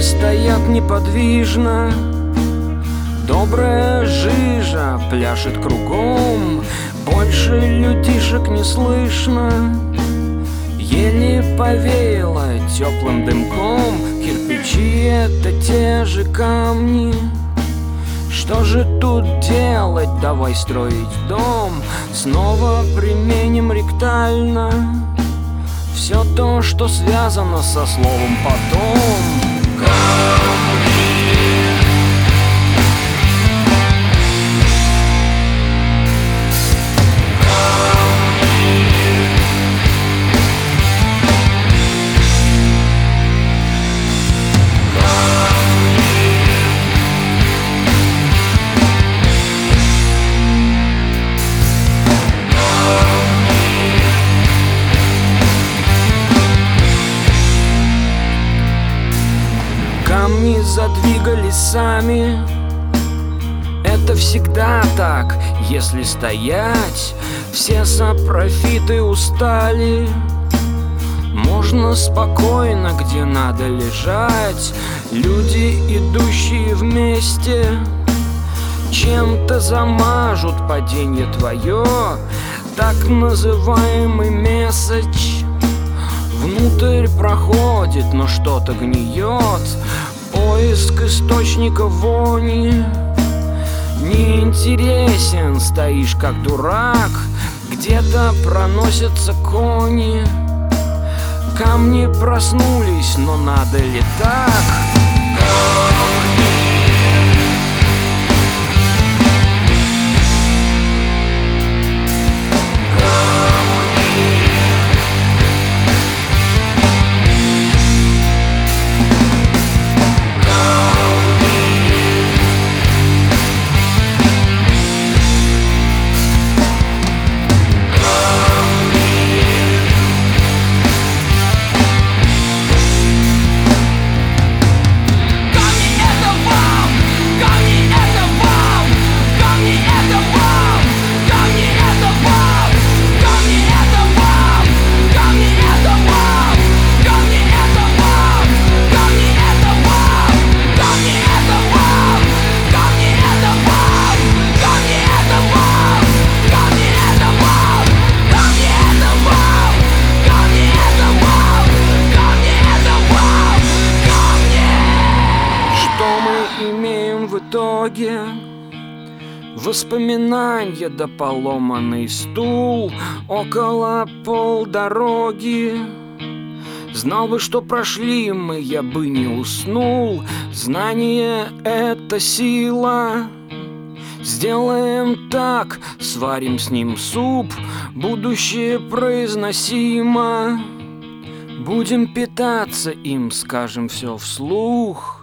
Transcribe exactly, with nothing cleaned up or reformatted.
Люди стоят неподвижно, добрая жижа пляшет кругом, больше людишек не слышно. Еле повеяло теплым дымком, кирпичи — это те же камни. Что же тут делать? Давай строить дом. Снова применим ректально все то, что связано со словом «потом». Камни задвигались сами. Это всегда так, если стоять. Все сапрофиты устали. Можно спокойно, где надо, лежать. Люди, идущие вместе, чем-то замажут паденье твое. Так называемый месседж внутрь проходит, но что-то гниет. Поиск источника вони неинтересен, стоишь как дурак. Где-то проносятся кони. Камни проснулись, но надо ли так? В итоге воспоминания да поломанный стул около полдороги. Знал бы, что прошли мы, я бы не уснул. Знание — это сила. Сделаем так, сварим с ним суп. Будущее произносимо. Будем питаться им, скажем все вслух.